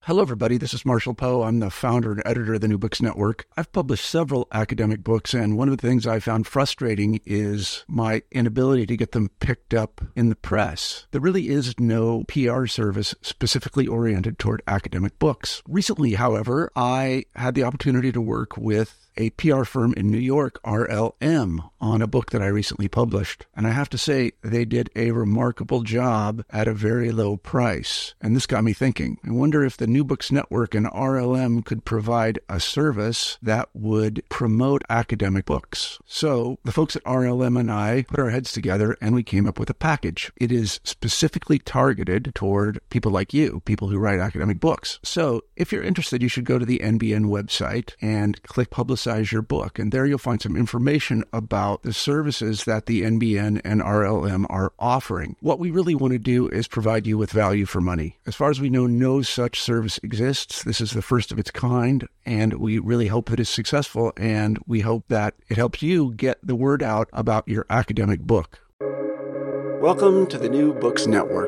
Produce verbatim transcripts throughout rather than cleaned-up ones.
Hello, everybody. This is Marshall Poe. I'm the founder and editor of the New Books Network. I've published several academic books, and one of the things I found frustrating is my inability to get them picked up in the press. There really is no P R service specifically oriented toward academic books. Recently, however, I had the opportunity to work with a P R firm in New York, R L M, on a book that I recently published. And I have to say, they did a remarkable job at a very low price. And this got me thinking. I wonder if the New Books Network and R L M could provide a service that would promote academic books. So the folks at R L M and I put our heads together and we came up with a package. It is specifically targeted toward people like you, people who write academic books. So if you're interested, you should go to the N B N website and click Publicize your book. And there you'll find some information about the services that the N B N and R L M are offering. What we really want to do is provide you with value for money. As far as we know, no such service exists. This is the first of its kind, and we really hope that it's successful, and we hope that it helps you get the word out about your academic book. Welcome to the New Books Network.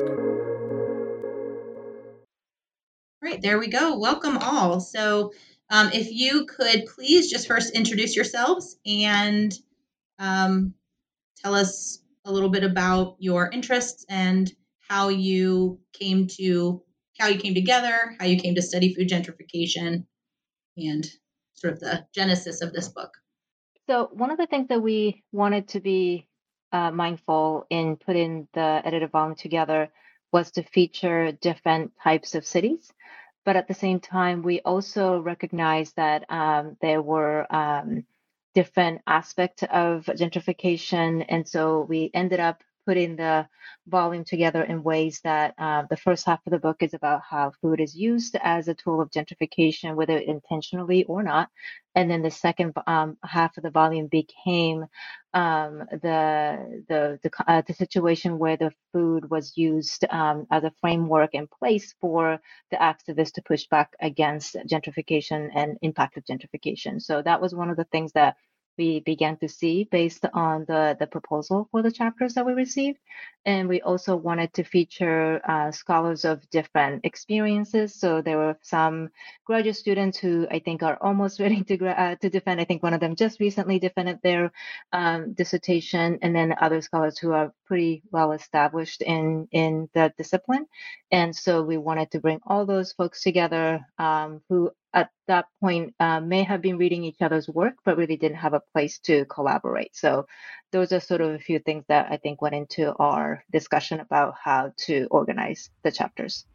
All right, there we go. Welcome all. So um, if you could please just first introduce yourselves and um, tell us a little bit about your interests and how you came to how you came together, how you came to study food gentrification, and sort of the genesis of this book. So one of the things that we wanted to be uh, mindful in putting the edited volume together was to feature different types of cities. But at the same time, we also recognized that um, there were um, different aspects of gentrification. And so we ended up putting the volume together in ways that uh, the first half of the book is about how food is used as a tool of gentrification, whether intentionally or not. And then the second um, half of the volume became um, the the the, uh, the situation where the food was used um, as a framework in place for the activists to push back against gentrification and impact of gentrification. So that was one of the things that we began to see based on the, the proposal for the chapters that we received. And we also wanted to feature uh, scholars of different experiences. So there were some graduate students who I think are almost ready to gra- uh, to defend. I think one of them just recently defended their um, dissertation, and then other scholars who are pretty well established in, in the discipline. And so we wanted to bring all those folks together um, who at that point uh, may have been reading each other's work, but really didn't have a place to collaborate. So those are sort of a few things that I think went into our discussion about how to organize the chapters.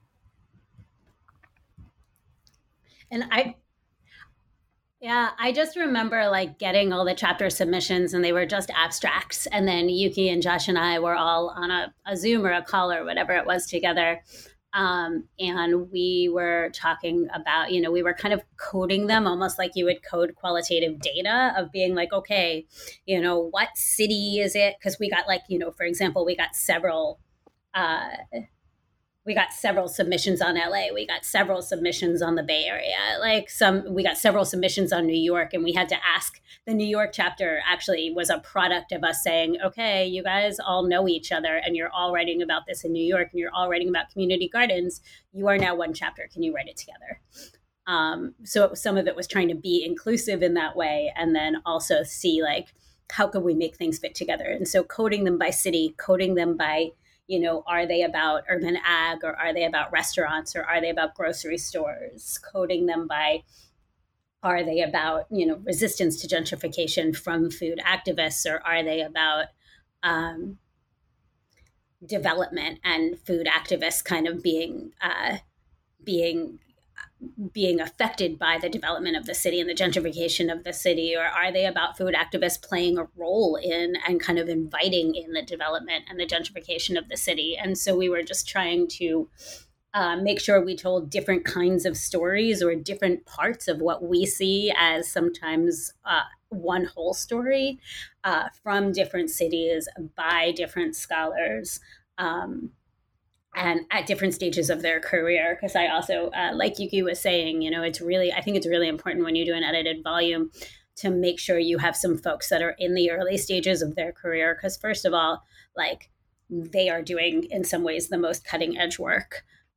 And I, yeah, I just remember like getting all the chapter submissions and they were just abstracts. And then Yuki and Josh and I were all on a, a Zoom or a call or whatever it was together. Um, and we were talking about, you know, we were kind of coding them almost like you would code qualitative data of being like, okay, you know, what city is it? Because we got like, you know, for example, we got several, uh, we got several submissions on L A. We got several submissions on the Bay Area. Like some, we got several submissions on New York, and we had to ask. The New York chapter actually was a product of us saying, okay, you guys all know each other and you're all writing about this in New York and you're all writing about community gardens. You are now one chapter. Can you write it together? Um, so it was, some of it was trying to be inclusive in that way, and then also see like, how could we make things fit together? And so coding them by city, coding them by, you know, are they about urban ag, or are they about restaurants, or are they about grocery stores? Coding them by, are they about, you know, resistance to gentrification from food activists, or are they about um, development and food activists kind of being uh, being being affected by the development of the city and the gentrification of the city? Or are they about food activists playing a role in and kind of inviting in the development and the gentrification of the city? And so we were just trying to uh, make sure we told different kinds of stories, or different parts of what we see as sometimes uh, one whole story uh, from different cities by different scholars. Um, and at different stages of their career. Because I also, uh, like Yuki was saying, you know, it's really, I think it's really important when you do an edited volume to make sure you have some folks that are in the early stages of their career. Because first of all, like, they are doing in some ways the most cutting edge work.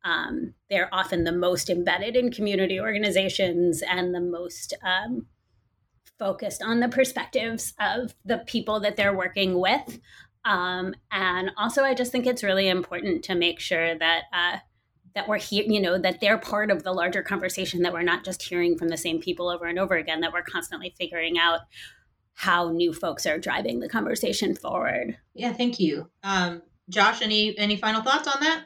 Um, they're often the most embedded in community organizations and the most um, focused on the perspectives of the people that they're working with. Um, and also, I just think it's really important to make sure that uh, that we're here, you know, that they're part of the larger conversation, that we're not just hearing from the same people over and over again, that we're constantly figuring out how new folks are driving the conversation forward. Yeah, thank you. Um, Josh, any any final thoughts on that?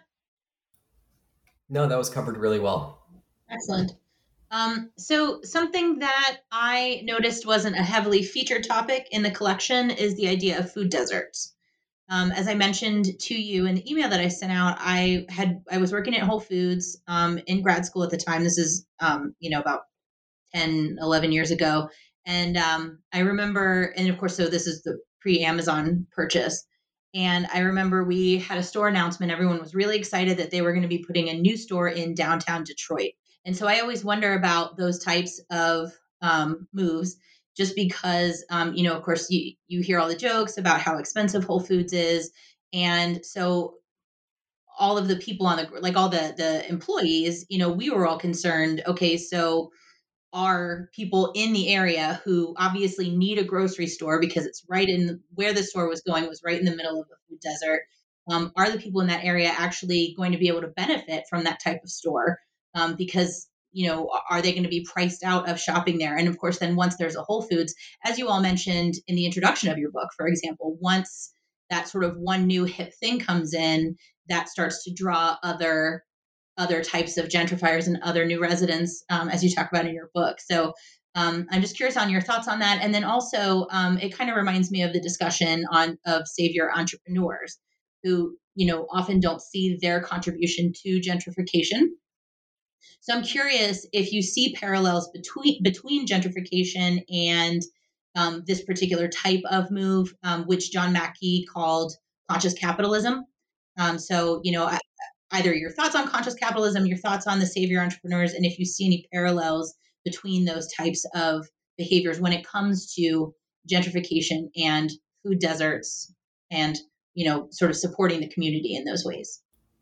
No, that was covered really well. Excellent. Um, so something that I noticed wasn't a heavily featured topic in the collection is the idea of food deserts. Um, as I mentioned to you in the email that I sent out, I had I was working at Whole Foods um, in grad school at the time. This is um, you know about ten, eleven years ago, and um, I remember, and of course, so this is the pre-Amazon purchase. And I remember we had a store announcement. Everyone was really excited that they were going to be putting a new store in downtown Detroit. And so I always wonder about those types of um, moves, just because, um, you know, of course, you, you hear all the jokes about how expensive Whole Foods is. And so all of the people on the, like all the, the employees, you know, we were all concerned, okay, so are people in the area who obviously need a grocery store because it's right in where the store was going was right in the middle of the food desert. Um, are the people in that area actually going to be able to benefit from that type of store? Um, because, you know, are they going to be priced out of shopping there? And of course, then once there's a Whole Foods, as you all mentioned in the introduction of your book, for example, once that sort of one new hip thing comes in, that starts to draw other other types of gentrifiers and other new residents, um, as you talk about in your book. So um, I'm just curious on your thoughts on that. And then also, um, it kind of reminds me of the discussion on of savior entrepreneurs who, you know, often don't see their contribution to gentrification. So I'm curious if you see parallels between between gentrification and um, this particular type of move, um, which John Mackey called conscious capitalism. Um, so, you know, I, either your thoughts on conscious capitalism, your thoughts on the savior entrepreneurs, and if you see any parallels between those types of behaviors when it comes to gentrification and food deserts and, you know, sort of supporting the community in those ways.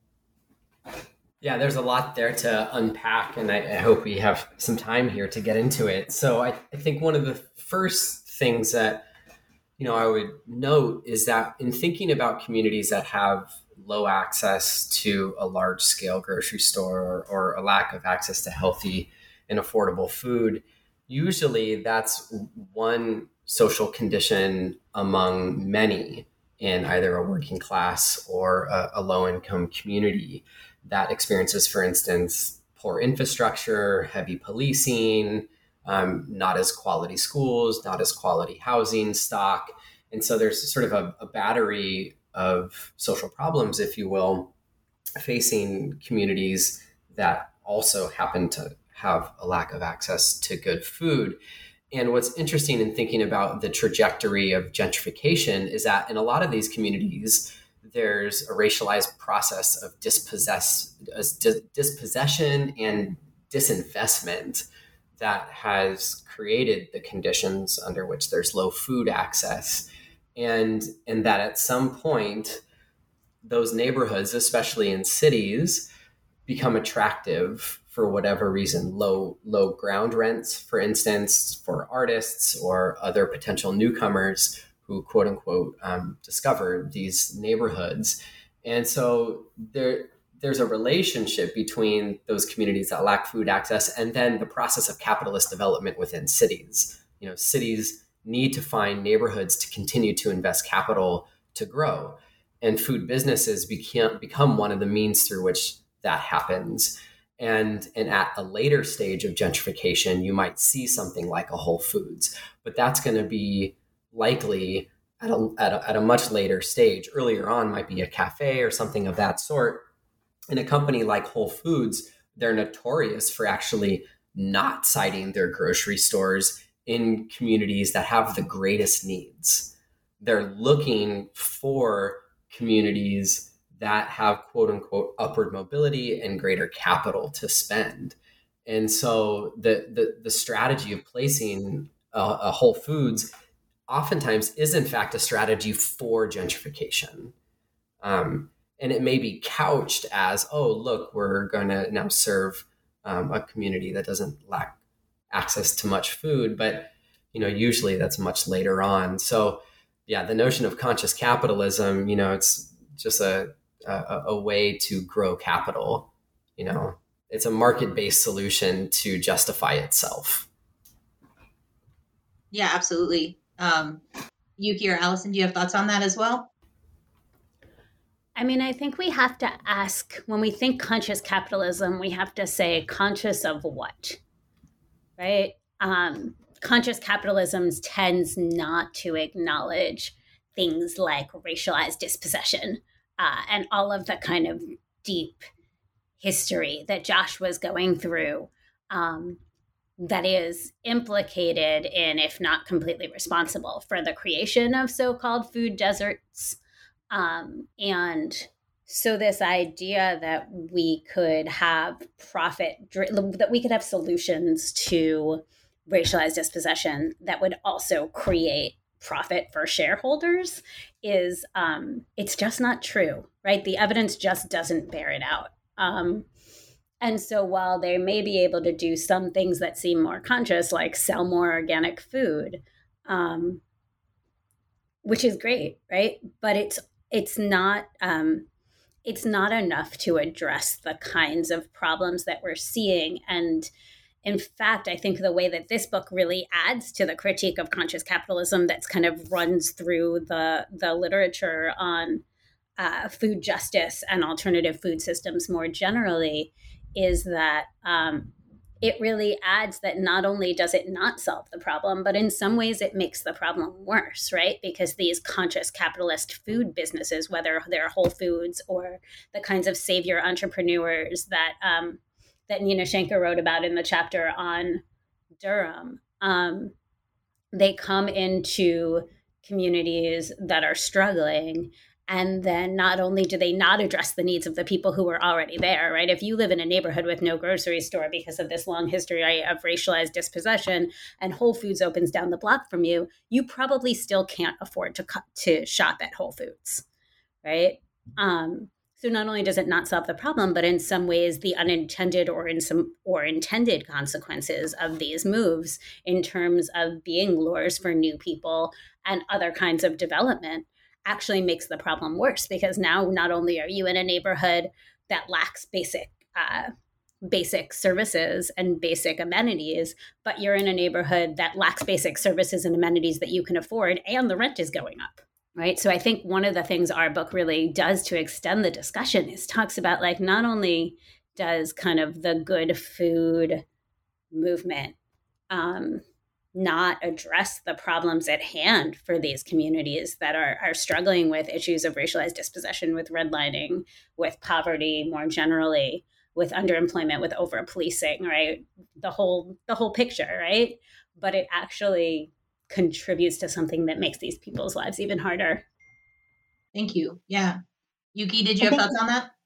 Yeah, there's a lot there to unpack, and I, I hope we have some time here to get into it. So I, I think one of the first things that, you know, I would note is that in thinking about communities that have low access to a large scale grocery store or, or a lack of access to healthy and affordable food, usually that's one social condition among many in either a working class or a, a low income community that experiences, for instance, poor infrastructure, heavy policing, um, not as quality schools, not as quality housing stock. And so there's sort of a, a battery of social problems, if you will, facing communities that also happen to have a lack of access to good food. And what's interesting in thinking about the trajectory of gentrification is that in a lot of these communities, there's a racialized process of dispossess, uh, dis- dispossession and disinvestment that has created the conditions under which there's low food access. And, and that at some point, those neighborhoods, especially in cities, become attractive for whatever reason. Low, low ground rents, for instance, for artists or other potential newcomers who, quote unquote, um, discover these neighborhoods. And so there, there's a relationship between those communities that lack food access and then the process of capitalist development within cities. You know, cities need to find neighborhoods to continue to invest capital to grow. And food businesses become, become one of the means through which that happens. And, and at a later stage of gentrification, you might see something like a Whole Foods, but that's going to be likely at a, at a, at a much later stage. Earlier on might be a cafe or something of that sort. In a company like Whole Foods, they're notorious for actually not citing their grocery stores in communities that have the greatest needs. They're looking for communities that have, quote unquote, upward mobility and greater capital to spend. And so the the, the strategy of placing a, a Whole Foods oftentimes is in fact a strategy for gentrification. Um, And it may be couched as, oh, look, we're going to now serve um, a community that doesn't lack access to much food. But, you know, usually that's much later on. So, yeah, the notion of conscious capitalism, you know, it's just a, a, a way to grow capital. You know, it's a market-based solution to justify itself. Yeah, absolutely. Um, Yuki or Allison, do you have thoughts on that as well? I mean, I think we have to ask, when we think conscious capitalism, we have to say conscious of what, right? Um, conscious capitalism tends not to acknowledge things like racialized dispossession uh, and all of the kind of deep history that Josh was going through um, that is implicated in, if not completely responsible for the creation of so-called food deserts. Um, and so this idea that we could have profit, that we could have solutions to racialized dispossession that would also create profit for shareholders is, um, it's just not true, right? The evidence just doesn't bear it out. Um, and so while they may be able to do some things that seem more conscious, like sell more organic food, um, which is great, right? But it's it's not um, it's not enough to address the kinds of problems that we're seeing. And in fact, I think the way that this book really adds to the critique of conscious capitalism that's kind of runs through the the literature on uh, food justice and alternative food systems more generally is that um, it really adds that not only does it not solve the problem, but in some ways it makes the problem worse, right? Because these conscious capitalist food businesses, whether they're Whole Foods or the kinds of savior entrepreneurs that um, that Nina Shanker wrote about in the chapter on Durham, um, they come into communities that are struggling. And then not only do they not address the needs of the people who are already there, right? If you live in a neighborhood with no grocery store because of this long history of racialized dispossession and Whole Foods opens down the block from you, you probably still can't afford to to shop at Whole Foods, right? Um, so not only does it not solve the problem, but in some ways the unintended or in some or intended consequences of these moves in terms of being lures for new people and other kinds of development actually makes the problem worse, because now not only are you in a neighborhood that lacks basic uh, basic services and basic amenities, but you're in a neighborhood that lacks basic services and amenities that you can afford, and the rent is going up, right? So I think one of the things our book really does to extend the discussion is talks about, like, not only does kind of the good food movement um, not address the problems at hand for these communities that are, are struggling with issues of racialized dispossession, with redlining, with poverty more generally, with underemployment, with over-policing, right? The whole the whole picture, right? But it actually contributes to something that makes these people's lives even harder. Thank you. Yeah. Yuki, did you have thoughts on that?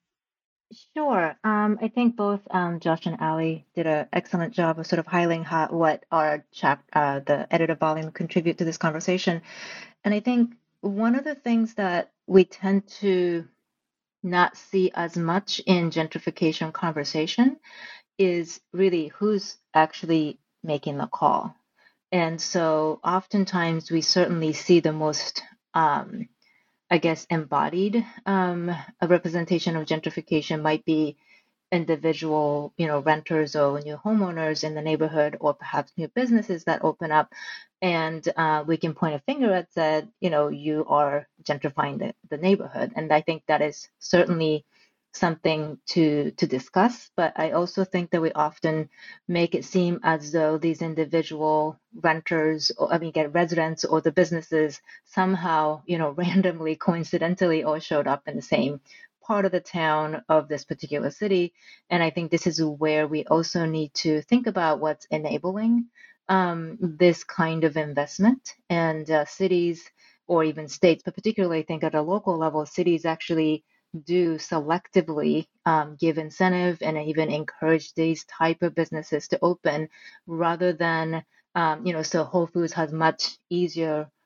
Sure. Um, I think both um, Josh and Ali did an excellent job of sort of highlighting how, what our chap, uh, the edited volume contribute to this conversation. And I think one of the things that we tend to not see as much in gentrification conversation is really who's actually making the call. And so oftentimes we certainly see the most um, I guess, embodied um, a representation of gentrification might be individual, you know, renters or new homeowners in the neighborhood, or perhaps new businesses that open up. And uh, we can point a finger at said, you know, you are gentrifying the, the neighborhood. And I think that is certainly something to to discuss. But I also think that we often make it seem as though these individual renters, or I mean, get residents or the businesses somehow, you know, randomly, coincidentally, all showed up in the same part of the town of this particular city. And I think this is where we also need to think about what's enabling um, this kind of investment. And uh, cities or even states, but particularly I think at a local level, cities actually do selectively um, give incentive and even encourage these type of businesses to open, rather than, um, you know, so Whole Foods has much easier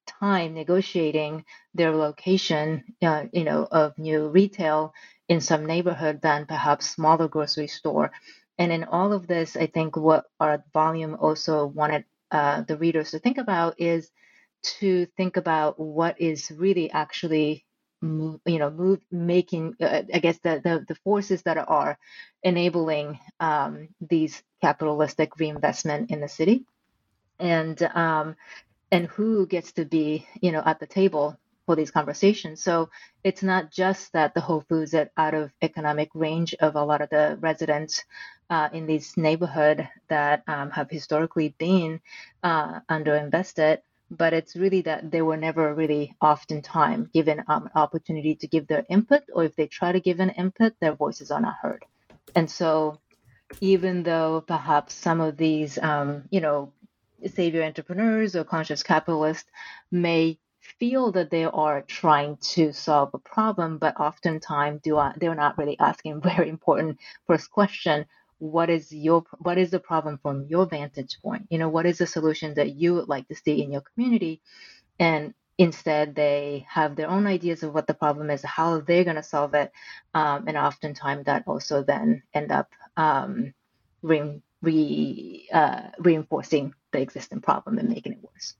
time negotiating their location, uh, you know, of new retail in some neighborhood than perhaps smaller grocery store. And in all of this, I think what our volume also wanted uh, the readers to think about is to think about what is really actually, you know, move making. Uh, I guess the, the the forces that are enabling um, these capitalistic reinvestment in the city, and um, and who gets to be, you know, at the table for these conversations. So it's not just that the Whole Foods are out of economic range of a lot of the residents uh, in this neighborhood that um, have historically been uh, underinvested, but it's really that they were never really oftentimes given um, an opportunity to give their input, or if they try to give an input, their voices are not heard. And so even though perhaps some of these, um, you know, savior entrepreneurs or conscious capitalists may feel that they are trying to solve a problem, but oftentimes do not, they're not really asking very important first question: what is your what is the problem from your vantage point? You know, what is the solution that you would like to see in your community? And instead, they have their own ideas of what the problem is, how they're going to solve it, um, and oftentimes that also then end up um, re, re, uh, reinforcing the existing problem and making it worse.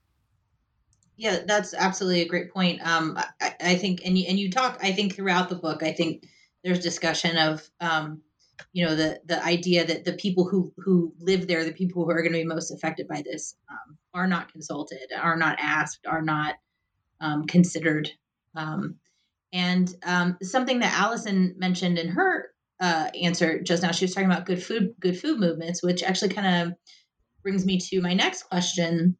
Yeah, that's absolutely a great point. Um, I, I think, and you, and you talk, I think throughout the book, I think there's discussion of, um, you know, the the idea that the people who who live there, the people who are going to be most affected by this, um, are not consulted, are not asked, are not um, considered. Um, and um, something that Allison mentioned in her uh, answer just now, she was talking about good food, good food movements, which actually kind of brings me to my next question.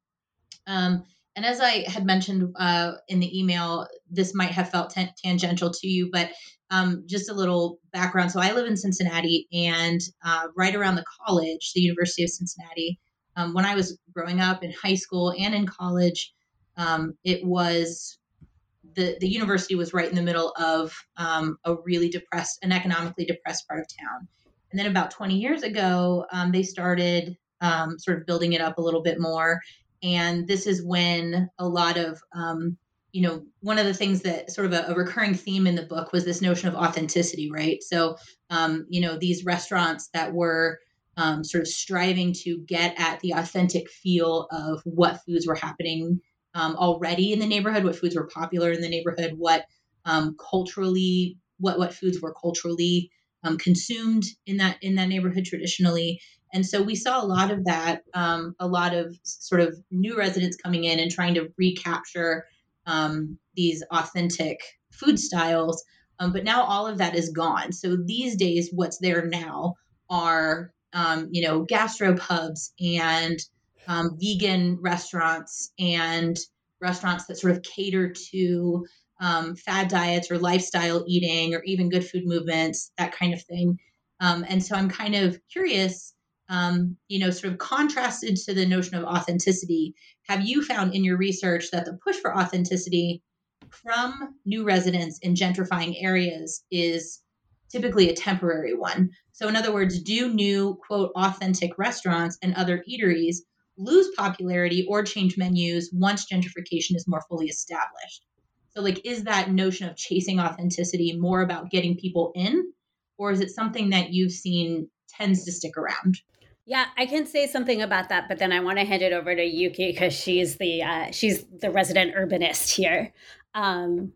Um, and as I had mentioned uh, in the email, this might have felt t- tangential to you, but um, just a little background. So I live in Cincinnati, and uh, right around the college, the University of Cincinnati, um, when I was growing up in high school and in college, um, it was the, the university was right in the middle of um, a really depressed, an economically depressed part of town. And then about twenty years ago, um, they started um, sort of building it up a little bit more. And this is when a lot of, um, you know, one of the things that sort of a, a recurring theme in the book was this notion of authenticity, right? So, um, you know, these restaurants that were um, sort of striving to get at the authentic feel of what foods were happening um, already in the neighborhood, what foods were popular in the neighborhood, what um, culturally, what what foods were culturally um, consumed in that in that neighborhood traditionally. And so we saw a lot of that, um, a lot of sort of new residents coming in and trying to recapture um, these authentic food styles. Um, but now all of that is gone. So these days, what's there now are, um, you know, gastropubs and um, vegan restaurants and restaurants that sort of cater to um, fad diets or lifestyle eating or even good food movements, that kind of thing. Um, and so I'm kind of curious, Um, you know, sort of contrasted to the notion of authenticity, have you found in your research that the push for authenticity from new residents in gentrifying areas is typically a temporary one? So in other words, do new, quote, authentic restaurants and other eateries lose popularity or change menus once gentrification is more fully established? So like, is that notion of chasing authenticity more about getting people in, or is it something that you've seen tends to stick around? Yeah, I can say something about that, but then I want to hand it over to Yuki because she's the uh, she's the resident urbanist here. Um,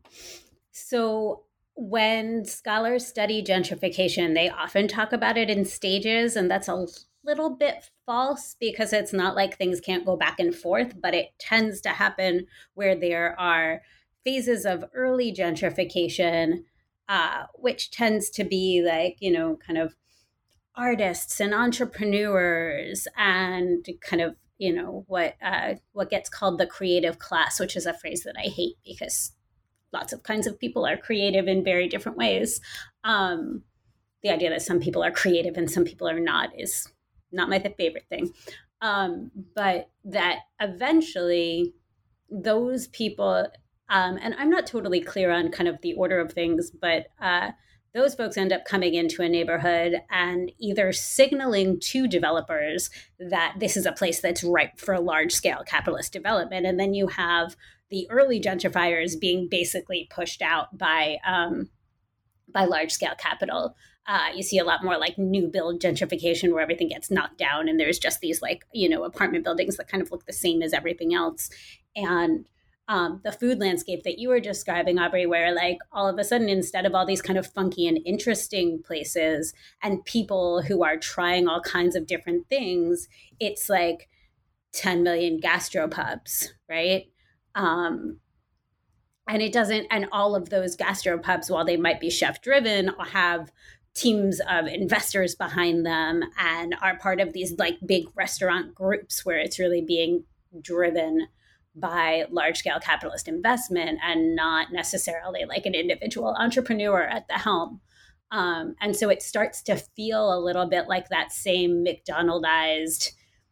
so when scholars study gentrification, they often talk about it in stages, and that's a little bit false because it's not like things can't go back and forth, but it tends to happen where there are phases of early gentrification, uh, which tends to be like, you know, kind of artists and entrepreneurs and kind of, you know, what uh, what gets called the creative class, which is a phrase that I hate because lots of kinds of people are creative in very different ways. Um, the idea that some people are creative and some people are not is not my favorite thing. Um, but that eventually those people, um, and I'm not totally clear on kind of the order of things, but uh, those folks end up coming into a neighborhood and either signaling to developers that this is a place that's ripe for large scale capitalist development. And then you have the early gentrifiers being basically pushed out by um, by large scale capital. Uh, you see a lot more like new build gentrification where everything gets knocked down and there's just these like, you know, apartment buildings that kind of look the same as everything else. And um, the food landscape that you were describing, Aubrey, where like all of a sudden, instead of all these kind of funky and interesting places and people who are trying all kinds of different things, it's like ten million gastropubs, right? Um, and it doesn't, and all of those gastropubs, while they might be chef driven, have teams of investors behind them and are part of these like big restaurant groups where it's really being driven by large scale capitalist investment and not necessarily like an individual entrepreneur at the helm. Um, and so it starts to feel a little bit like that same McDonaldized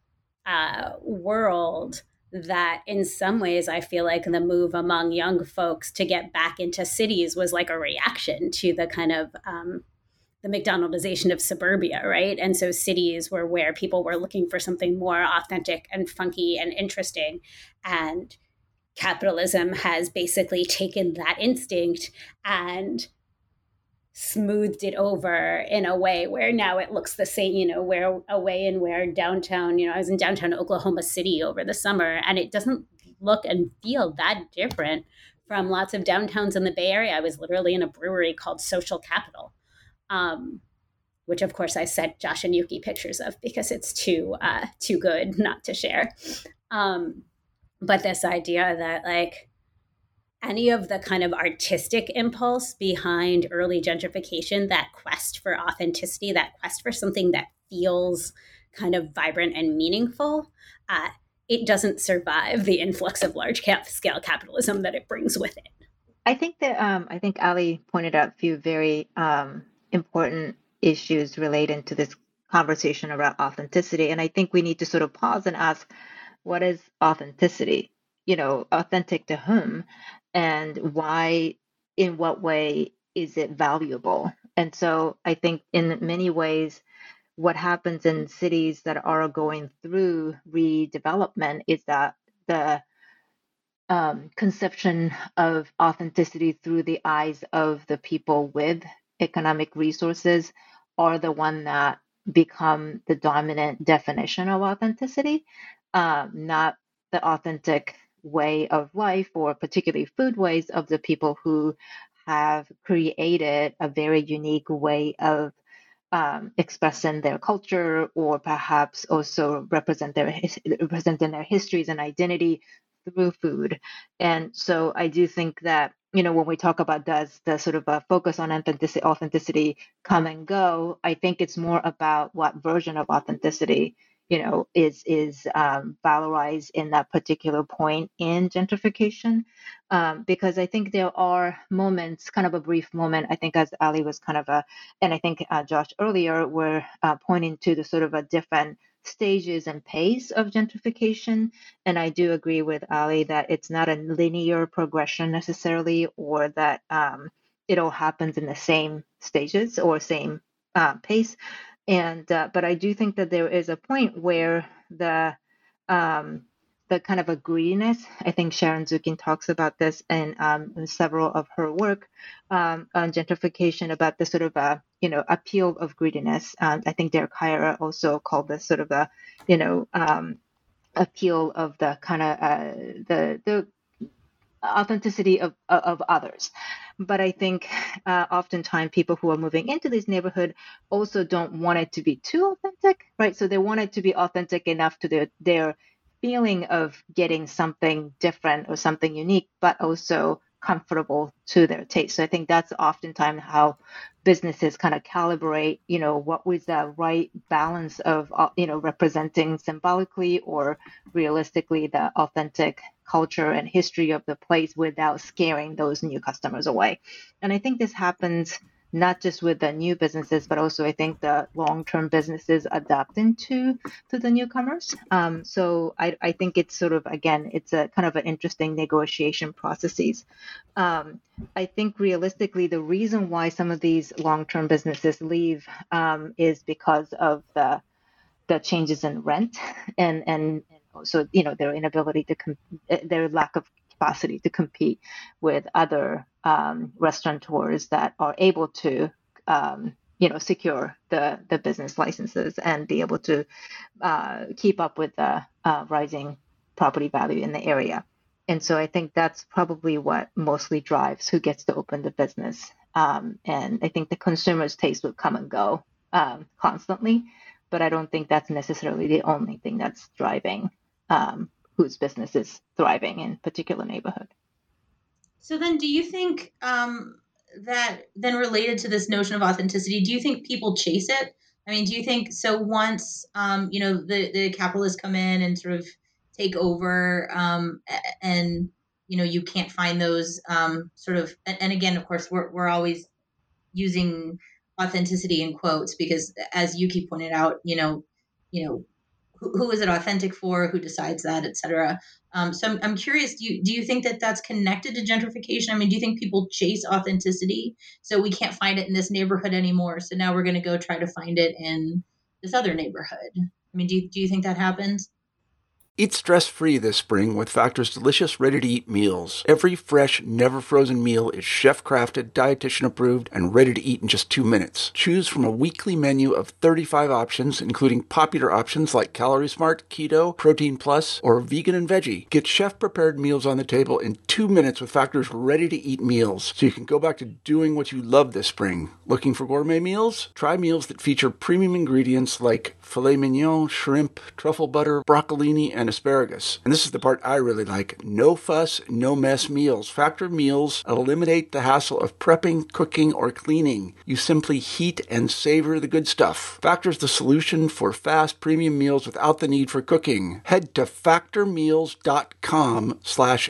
uh, world that in some ways I feel like the move among young folks to get back into cities was like a reaction to the kind of um, the McDonaldization of suburbia, right? And so cities were where people were looking for something more authentic and funky and interesting. And capitalism has basically taken that instinct and smoothed it over in a way where now it looks the same, you know, where a way in where downtown, you know, I was in downtown Oklahoma City over the summer and it doesn't look and feel that different from lots of downtowns in the Bay Area. I was literally in a brewery called Social Capital, um, which of course I sent Josh and Yuki pictures of because it's too, uh, too good not to share. Um, but this idea that like, any of the kind of artistic impulse behind early gentrification, that quest for authenticity, that quest for something that feels kind of vibrant and meaningful, uh, it doesn't survive the influx of large cap scale capitalism that it brings with it. I think that um, I think Ali pointed out a few very um, important issues relating to this conversation about authenticity, and I think we need to sort of pause and ask, what is authenticity? You know, authentic to whom? And why, in what way is it valuable? And so I think in many ways, what happens in cities that are going through redevelopment is that the um, conception of authenticity through the eyes of the people with economic resources are the one that become the dominant definition of authenticity, um, not the authentic way of life or particularly food ways of the people who have created a very unique way of um, expressing their culture or perhaps also represent their representing their histories and identity through food. And so I do think that, you know, when we talk about does the sort of a focus on authenticity, authenticity come and go, I think it's more about what version of authenticity, you know, is is um, valorized in that particular point in gentrification, um, because I think there are moments, kind of a brief moment. I think as Ali was kind of a, and I think uh, Josh earlier were uh, pointing to the sort of a different stages and pace of gentrification, and I do agree with Ali that it's not a linear progression necessarily, or that um, it all happens in the same stages or same uh, pace. And uh, but I do think that there is a point where the um, the kind of a greediness. I think Sharon Zukin talks about this in, um, in several of her work um, on gentrification, about the sort of a you know appeal of greediness. Um, I think Derek Hyra also called this sort of a you know um, appeal of the kind of uh, the the authenticity of of others. But I think uh, oftentimes people who are moving into this neighborhood also don't want it to be too authentic, right? So they want it to be authentic enough to their their feeling of getting something different or something unique, but also comfortable to their taste. So I think that's oftentimes how businesses kind of calibrate, you know, what was the right balance of, uh, you know, representing symbolically or realistically the authentic culture and history of the place without scaring those new customers away. And I think this happens not just with the new businesses, but also I think the long-term businesses adapting to to the newcomers. Um, so I, I think it's sort of, again, it's a kind of an interesting negotiation processes. Um, I think realistically, the reason why some of these long-term businesses leave um, is because of the the changes in rent and and, and also, you know, their inability to com- their lack of capacity to compete with other um, restaurateurs that are able to, um, you know, secure the, the business licenses and be able to uh, keep up with the uh, rising property value in the area. And so I think that's probably what mostly drives who gets to open the business. Um, and I think the consumer's taste will come and go um, constantly, but I don't think that's necessarily the only thing that's driving um, whose business is thriving in a particular neighborhood. So then do you think um, that then related to this notion of authenticity, do you think people chase it? I mean, do you think, so once, um, you know, the, the capitalists come in and sort of take over um, and, you know, you can't find those um, sort of, and, and again, of course, we're, we're always using authenticity in quotes because as Yuki pointed out, you know, you know, who, who is it authentic for, who decides that, et cetera. Um, so I'm, I'm curious, do you, do you think that that's connected to gentrification? I mean, do you think people chase authenticity? So we can't find it in this neighborhood anymore. So now we're going to go try to find it in this other neighborhood. I mean, do you, do you think that happens? Eat stress-free this spring with Factor's delicious, ready-to-eat meals. Every fresh, never-frozen meal is chef-crafted, dietitian-approved, and ready to eat in just two minutes. Choose from a weekly menu of thirty-five options, including popular options like Calorie Smart, Keto, Protein Plus, or Vegan and Veggie. Get chef-prepared meals on the table in two minutes with Factor's ready-to-eat meals, so you can go back to doing what you love this spring. Looking for gourmet meals? Try meals that feature premium ingredients like filet mignon, shrimp, truffle butter, broccolini, and asparagus. And this is the part I really like. No fuss, no mess meals. Factor meals eliminate the hassle of prepping, cooking, or cleaning. You simply heat and savor the good stuff. Factor's the solution for fast premium meals without the need for cooking. Head to factormeals.com slash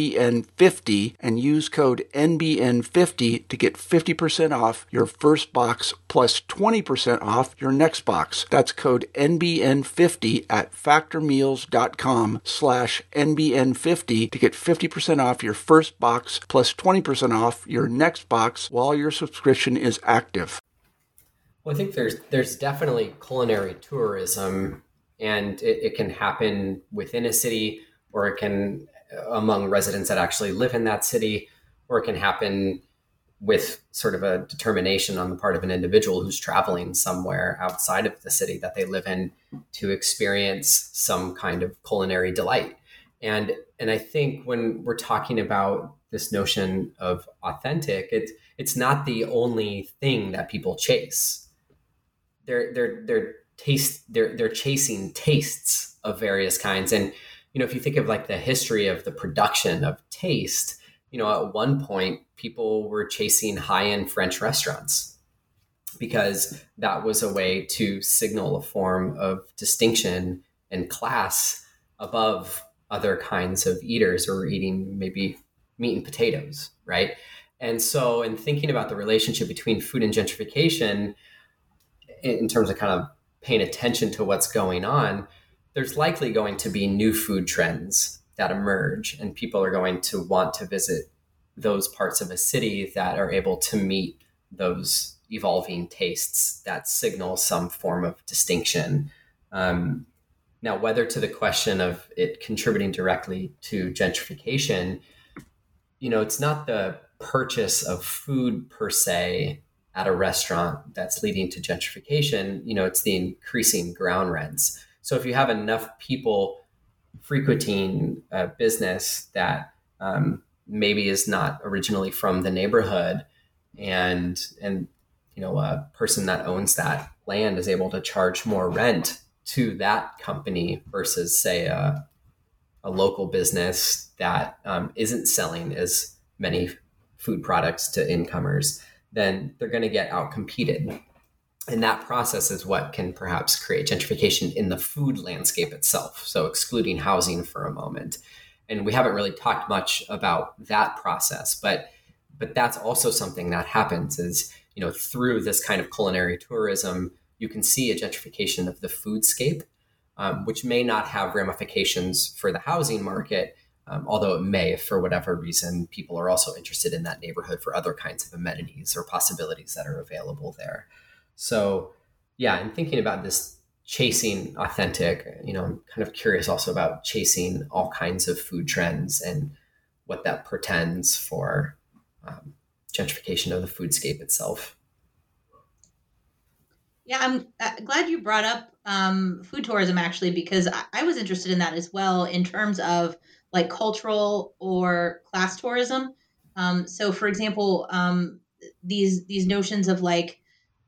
NBN50 and use code N B N fifty to get fifty percent off your first box plus twenty percent off your next box. That's code N B N fifty at factormeals.com slash NBN50 to get fifty percent off your first box plus twenty percent off your next box while your subscription is active. Well, I think there's there's definitely culinary tourism, and it, it can happen within a city, or it can among residents that actually live in that city, or it can happen with sort of a determination on the part of an individual who's traveling somewhere outside of the city that they live in to experience some kind of culinary delight. And and I think when we're talking about this notion of authentic, it's it's not the only thing that people chase. They're they're they're taste they're they're chasing tastes of various kinds. And you know, if you think of like the history of the production of taste, you know, at one point, people were chasing high-end French restaurants because that was a way to signal a form of distinction and class above other kinds of eaters who were eating maybe meat and potatoes, right? And so in thinking about the relationship between food and gentrification, in terms of kind of paying attention to what's going on, there's likely going to be new food trends that emerge, and people are going to want to visit those parts of a city that are able to meet those evolving tastes that signal some form of distinction. Um, now, whether to the question of it contributing directly to gentrification, you know, it's not the purchase of food per se at a restaurant that's leading to gentrification. You know, it's the increasing ground rents. So if you have enough people frequenting a business that um, maybe is not originally from the neighborhood, and and you know a person that owns that land is able to charge more rent to that company versus say a, a local business that um, isn't selling as many food products to incomers, then they're going to get outcompeted. And that process is what can perhaps create gentrification in the food landscape itself. So excluding housing for a moment. And we haven't really talked much about that process, but but that's also something that happens is, you know, through this kind of culinary tourism, you can see a gentrification of the foodscape, um, which may not have ramifications for the housing market, um, although it may, if for whatever reason, people are also interested in that neighborhood for other kinds of amenities or possibilities that are available there. So, yeah, and thinking about this chasing authentic, you know, I'm kind of curious also about chasing all kinds of food trends and what that portends for um, gentrification of the foodscape itself. Yeah, I'm uh, glad you brought up um, food tourism, actually, because I, I was interested in that as well in terms of like cultural or class tourism. Um, so, for example, um, these these notions of like,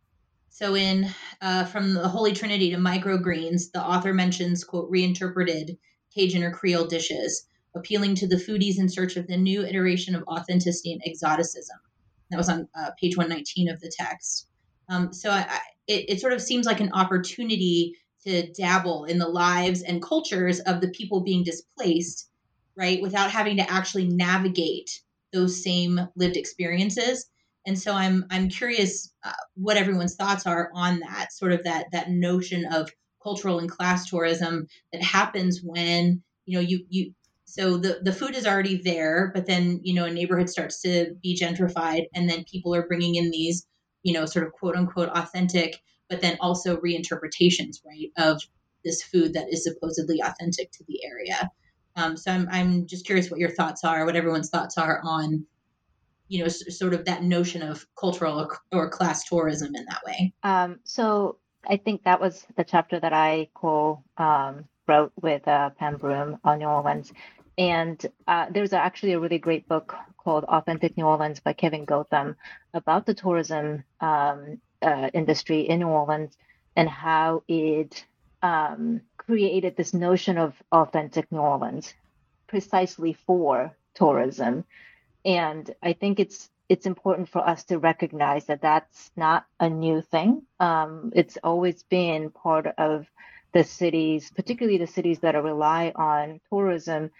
so in uh, From the Holy Trinity to Microgreens, the author mentions, quote, reinterpreted Cajun or Creole dishes, appealing to the foodies in search of the new iteration of authenticity and exoticism. That was on uh, page one nineteen of the text. Um, so I, I, it, it sort of seems like an opportunity to dabble in the lives and cultures of the people being displaced, right, without having to actually navigate those same lived experiences. And so I'm I'm curious uh, what everyone's thoughts are on that, sort of that that notion of cultural and class tourism that happens when, you know, you you so the the food is already there, but then, you know, a neighborhood starts to be gentrified, and then people are bringing in these, you know, sort of quote unquote authentic, but then also reinterpretations, right, of this food that is supposedly authentic to the area. Um, so I'm I'm just curious what your thoughts are, what everyone's thoughts are on, you know, s- sort of that notion of cultural or, or class tourism in that way. Um, so I think that was the chapter that I co um, wrote with uh, Pam Broom on New Orleans. And uh, there's actually a really great book called Authentic New Orleans by Kevin Gotham about the tourism um, uh, industry in New Orleans and how it um, created this notion of authentic New Orleans precisely for tourism. And I think it's it's important for us to recognize that that's not a new thing. Um, it's always been part of the cities, particularly the cities that are rely on tourism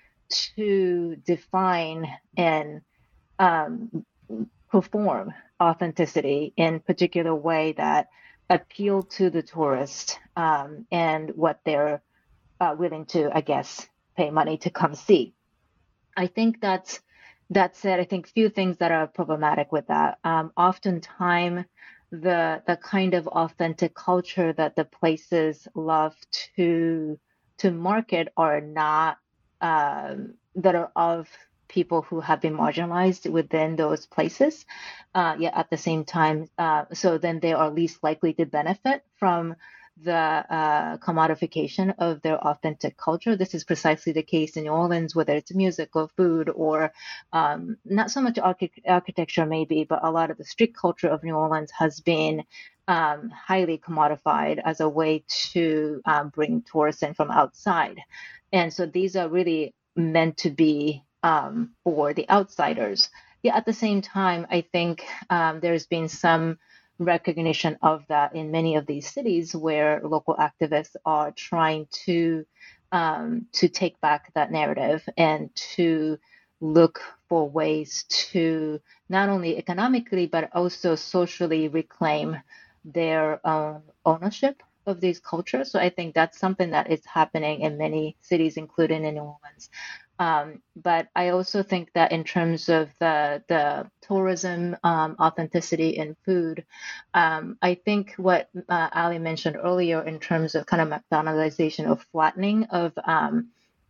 to define and um, perform authenticity in particular way that appeal to the tourist um, and what they're uh, willing to, I guess, pay money to come see. I think that's that said, I think few things that are problematic with that. Um, oftentimes, the the kind of authentic culture that the places love to to market are not um, that are of people who have been marginalized within those places. Uh, yet at the same time, uh, so then they are least likely to benefit from the uh, commodification of their authentic culture. This is precisely the case in New Orleans, whether it's music or food or um, not so much archi- architecture, maybe, but a lot of the street culture of New Orleans has been um, highly commodified as a way to um, bring tourists in from outside. And so these are really meant to be um, for the outsiders. Yeah, at the same time, I think um, there's been some recognition of that in many of these cities where local activists are trying to um, to take back that narrative and to look for ways to not only economically but also socially reclaim their own ownership of these cultures. So I think that's something that is happening in many cities, including in New Orleans. Um, but I also think that in terms of the the tourism um, authenticity in food, um, I think what uh, Ali mentioned earlier in terms of kind of McDonaldization or flattening of um,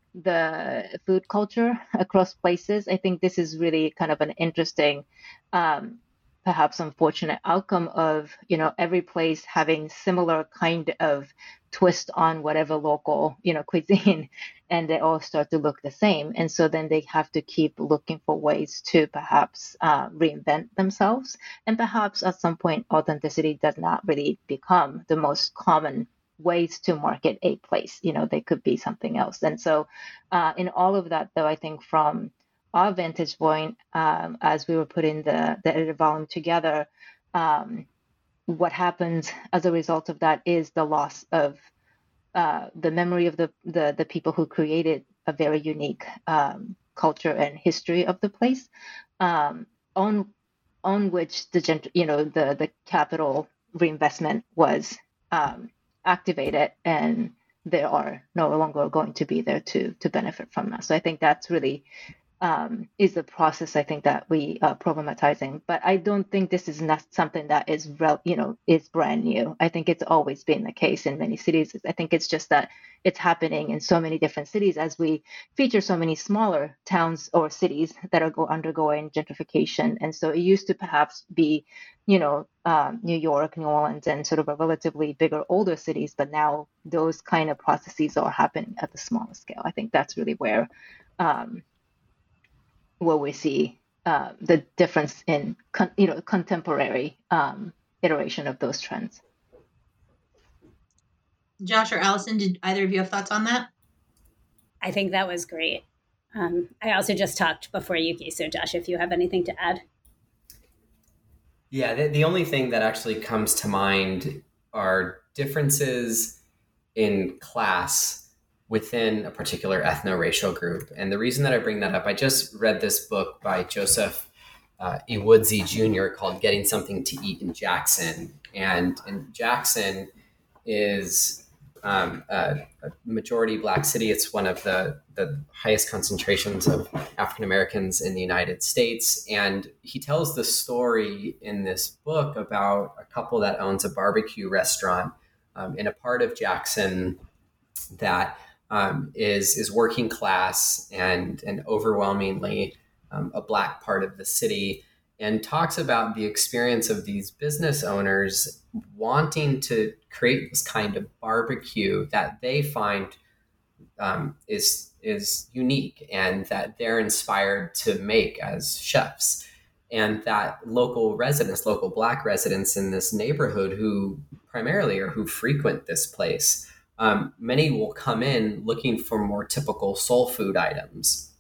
the food culture across places, I think this is really kind of an interesting, um, perhaps unfortunate outcome of, you know, every place having similar kind of twist on whatever local, you know, cuisine, and they all start to look the same. And so then they have to keep looking for ways to perhaps uh, reinvent themselves. And perhaps at some point, authenticity does not really become the most common ways to market a place. You know, they could be something else. And so uh, in all of that, though, I think from our vantage point, um, as we were putting the, the edited volume together, um, what happens as a result of that is the loss of uh, the memory of the, the, the people who created a very unique um, culture and history of the place, um, on on which the gent- you know the the capital reinvestment was um, activated, and they are no longer going to be there to to benefit from that. So I think that's really um, is the process I think that we are problematizing. But I don't think this is not something that is rel- you know is brand new. I think it's always been the case in many cities. I think it's just that it's happening in so many different cities as we feature so many smaller towns or cities that are go- undergoing gentrification. And so it used to perhaps be, you know, um, New York, New Orleans, and sort of a relatively bigger, older cities. But now those kind of processes are happening at the smaller scale. I think that's really where um, where we see uh, the difference in con- you know contemporary um, iteration of those trends. Josh or Allison, did either of you have thoughts on that? I think that was great. Um, I also just talked before Yuki, so Josh, if you have anything to add. Yeah, the, the only thing that actually comes to mind are differences in class within a particular ethno-racial group. And the reason that I bring that up, I just read this book by Joseph uh, Iwudzie Junior called Getting Something to Eat in Jackson. And, and Jackson is um, a, a majority Black city. It's one of the, the highest concentrations of African Americans in the United States. And he tells the story in this book about a couple that owns a barbecue restaurant um, in a part of Jackson that um, is is working class and and overwhelmingly um, a Black part of the city, and talks about the experience of these business owners wanting to create this kind of barbecue that they find um, is is unique and that they're inspired to make as chefs. And that local residents, local Black residents in this neighborhood who primarily or who frequent this place, Um, many will come in looking for more typical soul food items.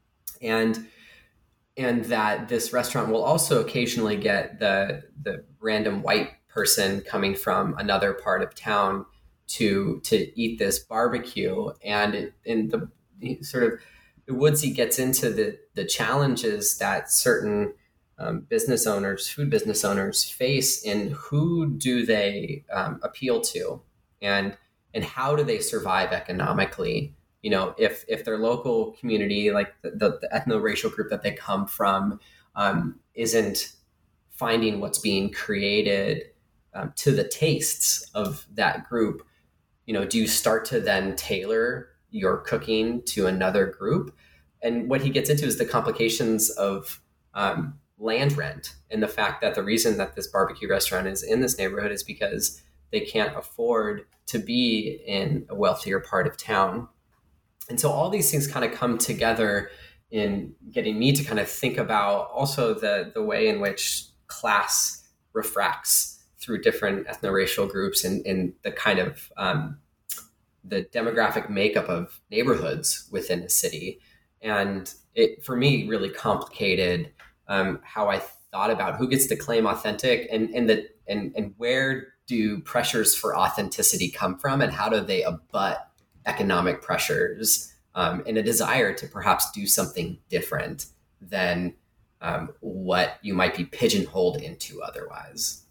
And and that this restaurant will also occasionally get the, the random white person coming from another part of town to to eat this barbecue. And it, in the sort of, Woodsy gets into the, the challenges that certain um, business owners, food business owners face in who do they um, appeal to, and and how do they survive economically? You know, if if their local community, like the, the, the ethno-racial group that they come from, um, isn't finding what's being created um, to the tastes of that group, you know, do you start to then tailor your cooking to another group? And what he gets into is the complications of um, land rent, and the fact that the reason that this barbecue restaurant is in this neighborhood is because they can't afford to be in a wealthier part of town. And so all these things kind of come together in getting me to kind of think about also the, the way in which class refracts through different ethno-racial groups and, and the kind of um, the demographic makeup of neighborhoods within a city. And it, for me, really complicated um, how I thought about who gets to claim authentic and, and, the, and, and where do pressures for authenticity come from, and how do they abut economic pressures um, and a desire to perhaps do something different than um, what you might be pigeonholed into otherwise.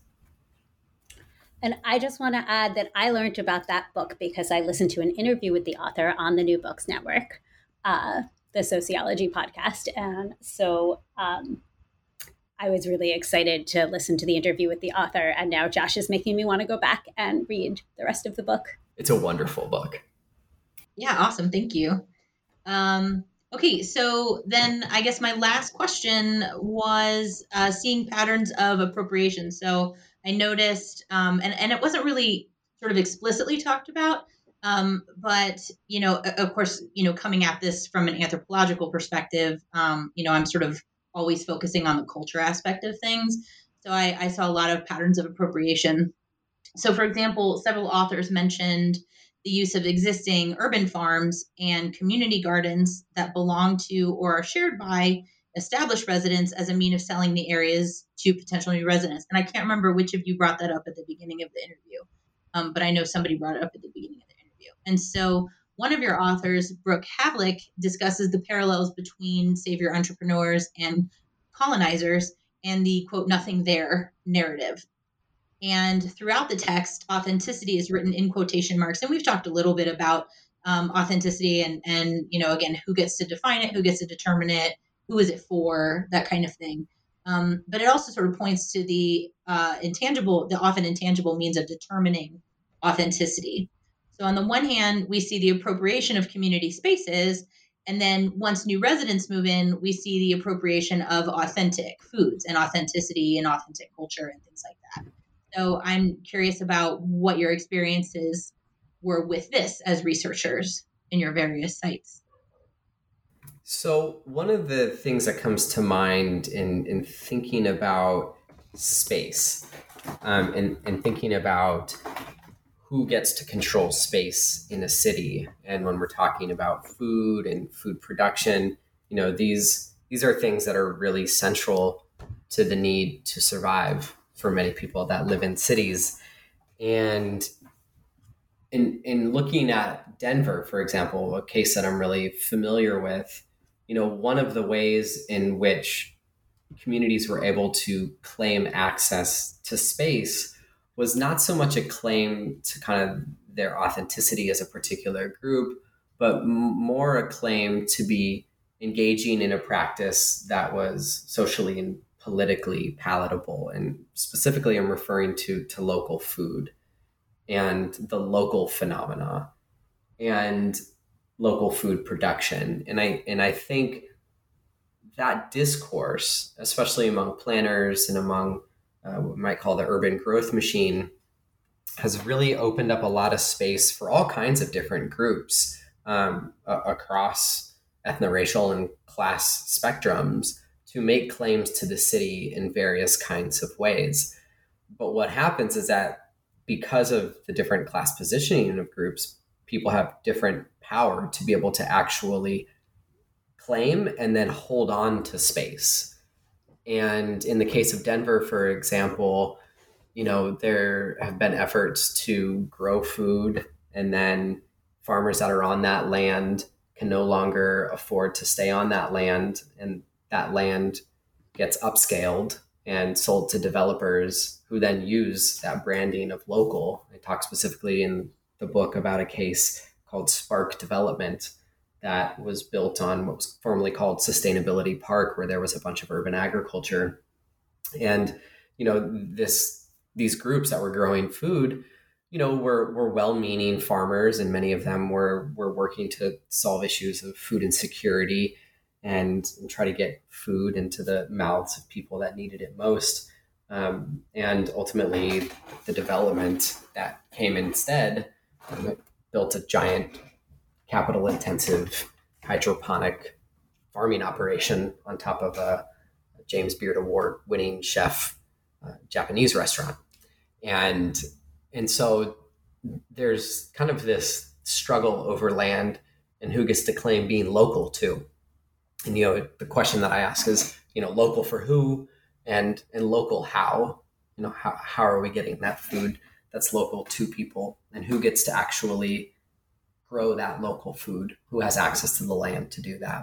And I just want to add that I learned about that book because I listened to an interview with the author on the New Books Network, uh, the sociology podcast. And so um, I was really excited to listen to the interview with the author. And now Josh is making me want to go back and read the rest of the book. It's a wonderful book. Yeah, awesome. Thank you. Um, okay, so then I guess my last question was uh, seeing patterns of appropriation. So I noticed, um, and, and it wasn't really sort of explicitly talked about, um, but, you know, of course, you know, coming at this from an anthropological perspective, um, you know, I'm sort of always focusing on the culture aspect of things. So I, I saw a lot of patterns of appropriation. So, for example, several authors mentioned the use of existing urban farms and community gardens that belong to or are shared by established residents as a mean of selling the areas to potential new residents. And I can't remember which of you brought that up at the beginning of the interview, um, but I know somebody brought it up at the beginning of the interview. And so one of your authors, Brooke Havlick, discusses the parallels between savior entrepreneurs and colonizers and the, quote, nothing there narrative. And throughout the text, authenticity is written in quotation marks. And we've talked a little bit about um, authenticity and, and, you know, again, who gets to define it, who gets to determine it, who is it for, that kind of thing. Um, but it also sort of points to the uh, intangible, the often intangible means of determining authenticity. So on the one hand, we see the appropriation of community spaces. And then once new residents move in, we see the appropriation of authentic foods and authenticity and authentic culture and things like that. So I'm curious about what your experiences were with this as researchers in your various sites. So one of the things that comes to mind in, in thinking about space um, and, and thinking about who gets to control space in a city, and when we're talking about food and food production, you know, these these are things that are really central to the need to survive for many people that live in cities. And in in looking at Denver, for example, a case that I'm really familiar with, you know, one of the ways in which communities were able to claim access to space was not so much a claim to kind of their authenticity as a particular group, but m- more a claim to be engaging in a practice that was socially and politically palatable. And specifically, I'm referring to, to local food and the local phenomena and local food production. And I and I think that discourse, especially among planners and among uh, what we might call the urban growth machine, has really opened up a lot of space for all kinds of different groups um, uh, across ethno-racial and class spectrums to make claims to the city in various kinds of ways. But what happens is that because of the different class positioning of groups, people have different power to be able to actually claim and then hold on to space. And in the case of Denver, for example, you know, there have been efforts to grow food, and then farmers that are on that land can no longer afford to stay on that land, and that land gets upscaled and sold to developers who then use that branding of local. I talk specifically in the book about a case called Spark Development that was built on what was formerly called Sustainability Park, where there was a bunch of urban agriculture. And, you know, this these groups that were growing food, you know, were were well-meaning farmers, and many of them were were working to solve issues of food insecurity and, and try to get food into the mouths of people that needed it most. Um, and ultimately, the development that came instead um, built a giant capital-intensive hydroponic farming operation on top of a James Beard Award-winning chef uh, Japanese restaurant. And and so there's kind of this struggle over land and who gets to claim being local too. And, you know, the question that I ask is, you know, local for who and and local how? You know, how, how are we getting that food that's local to people, and who gets to actually grow that local food, who has access to the land to do that?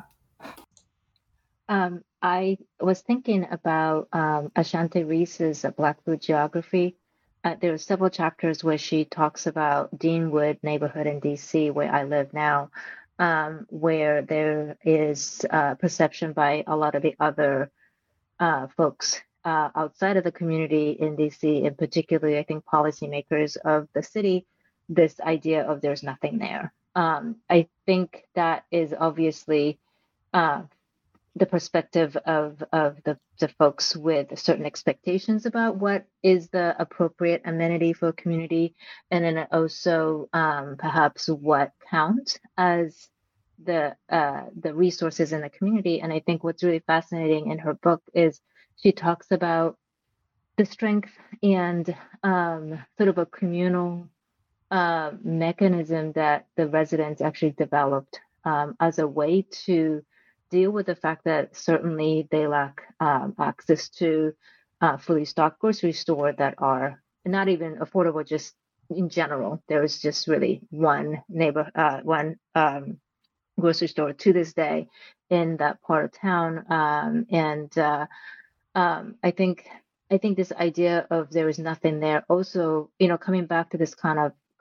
Um, I was thinking about um, Ashanti Reese's uh, Black Food Geography. Uh, there are several chapters where she talks about Deanwood neighborhood in D C, where I live now, um, where there is uh, perception by a lot of the other uh, folks uh, outside of the community in D C, and particularly, I think, policymakers of the city, this idea of there's nothing there. Um, I think that is obviously uh, the perspective of of the, the folks with certain expectations about what is the appropriate amenity for a community, and then also um, perhaps what counts as the uh, the resources in the community. And I think what's really fascinating in her book is she talks about the strength and um, sort of a communal uh, mechanism that the residents actually developed um, as a way to deal with the fact that certainly they lack um, access to uh, fully stocked grocery store that are not even affordable just in general. There is just really one neighbor, uh, one um, grocery store to this day in that part of town. Um, and uh, um, I think I think this idea of there is nothing there also, you know, coming back to this kind of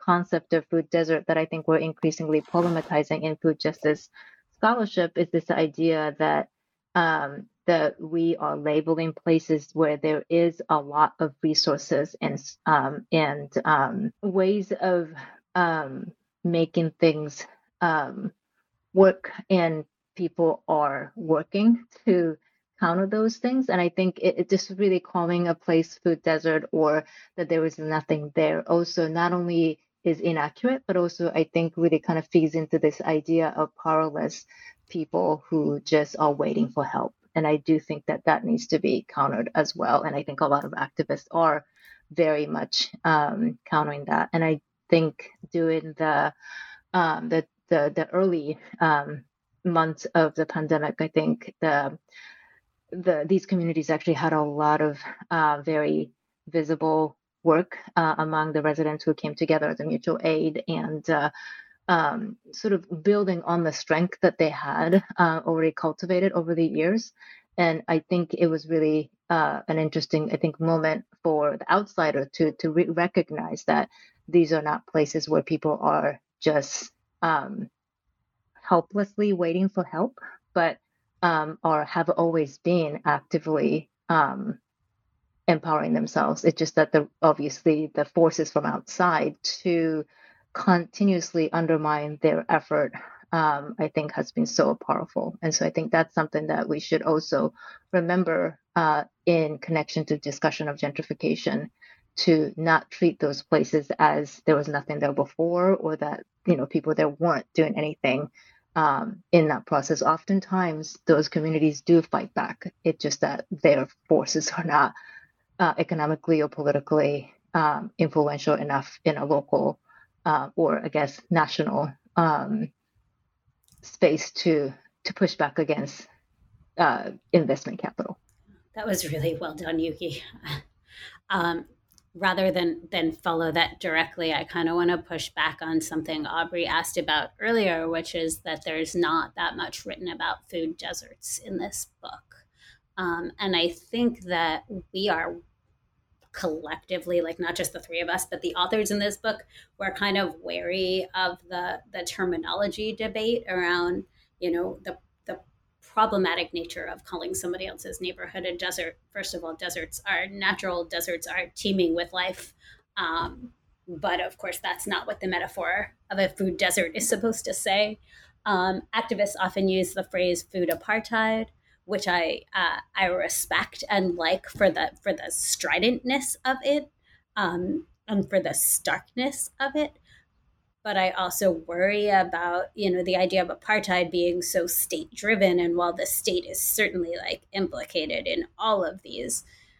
concept of food desert that I think we're increasingly problematizing in food justice scholarship is this idea that um, that we are labeling places where there is a lot of resources and um, and um, ways of um, making things um, work, and people are working to counter those things. And I think it, it just really calling a place food desert or that there is nothing there also not only is inaccurate, but also I think really kind of feeds into this idea of powerless people who just are waiting for help. And I do think that that needs to be countered as well. And I think a lot of activists are very much um, countering that. And I think during the um, the, the the early um, months of the pandemic, I think the the these communities actually had a lot of uh, very visible work uh, among the residents who came together as a mutual aid and uh, um, sort of building on the strength that they had uh, already cultivated over the years. And I think it was really uh, an interesting, I think, moment for the outsider to to re- recognize that these are not places where people are just um, helplessly waiting for help, but um, or have always been actively um, empowering themselves. It's just that the obviously the forces from outside to continuously undermine their effort, um, I think, has been so powerful. And so I think that's something that we should also remember uh, in connection to discussion of gentrification, to not treat those places as there was nothing there before, or that, you know, people there weren't doing anything um, in that process. Oftentimes, those communities do fight back. It's just that their forces are not uh, economically or politically um, influential enough in a local uh, or, I guess, national um, space to to push back against uh, investment capital. That was really well done, Yuki. Um, rather than than follow that directly, I kind of want to push back on something Aubrey asked about earlier, which is that there's not that much written about food deserts in this book. Um, and I think that we are collectively, like not just the three of us, but the authors in this book, were kind of wary of the the terminology debate around, you know, the the problematic nature of calling somebody else's neighborhood a desert. First of all, deserts are natural, deserts are teeming with life. Um, but of course, that's not what the metaphor of a food desert is supposed to say. Um, activists often use the phrase food apartheid, which I uh, I respect and like for the for the stridentness of it, um, and for the starkness of it. But I also worry about, you know, the idea of apartheid being so state driven. And while the state is certainly like implicated in all of these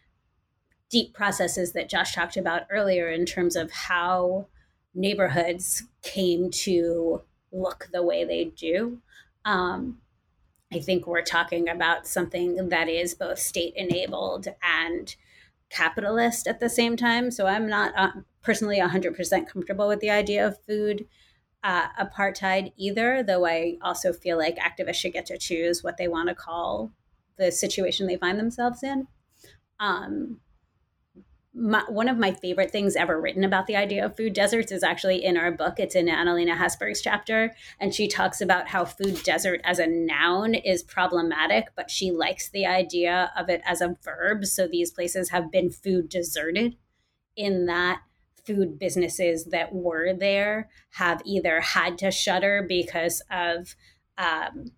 deep processes that Josh talked about earlier in terms of how neighborhoods came to look the way they do, um, I think we're talking about something that is both state enabled and capitalist at the same time. So I'm not uh, personally one hundred percent comfortable with the idea of food uh, apartheid either, though I also feel like activists should get to choose what they want to call the situation they find themselves in. Um, my, one of my favorite things ever written about the idea of food deserts is actually in our book. It's in Annalena Hesberg's chapter, and she talks about how food desert as a noun is problematic, but she likes the idea of it as a verb. So these places have been food deserted, in that food businesses that were there have either had to shutter because of um,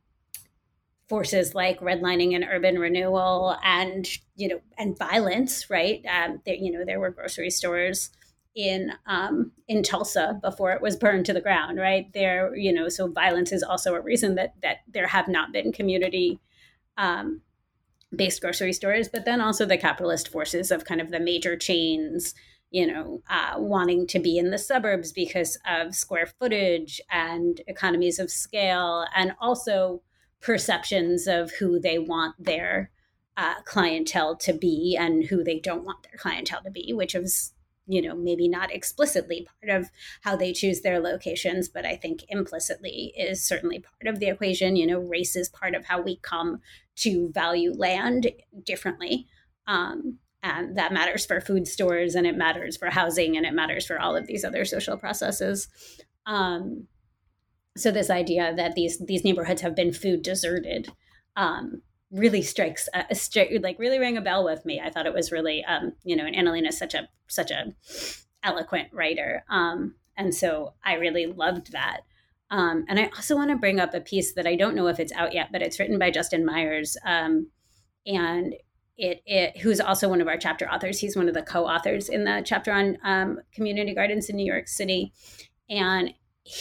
forces like redlining and urban renewal and, you know, and violence, right? Um, there, you know, there were grocery stores in um, in Tulsa before it was burned to the ground, right? There, you know, so violence is also a reason that that there have not been community um, based grocery stores, but then also the capitalist forces of kind of the major chains, you know, uh, wanting to be in the suburbs because of square footage and economies of scale, and also perceptions of who they want their uh, clientele to be and who they don't want their clientele to be, which is, you know, maybe not explicitly part of how they choose their locations, but I think implicitly is certainly part of the equation. You know, race is part of how we come to value land differently. Um, and that matters for food stores, and it matters for housing, and it matters for all of these other social processes. Um, so this idea that these these neighborhoods have been food deserted um, really strikes a, a straight, like really rang a bell with me. I thought it was really, um, you know, and Annalena is such a such a eloquent writer, um, and so I really loved that. Um, and I also want to bring up a piece that I don't know if it's out yet, but it's written by Justin Myers, um, and it, it who's also one of our chapter authors. He's one of the co-authors in the chapter on um, community gardens in New York City, and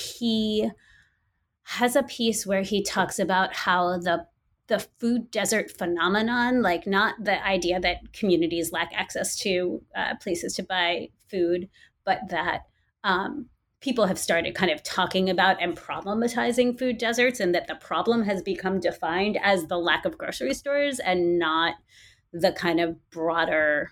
he has a piece where he talks about how the the food desert phenomenon, like not the idea that communities lack access to uh, places to buy food, but that um, people have started kind of talking about and problematizing food deserts, and that the problem has become defined as the lack of grocery stores and not the kind of broader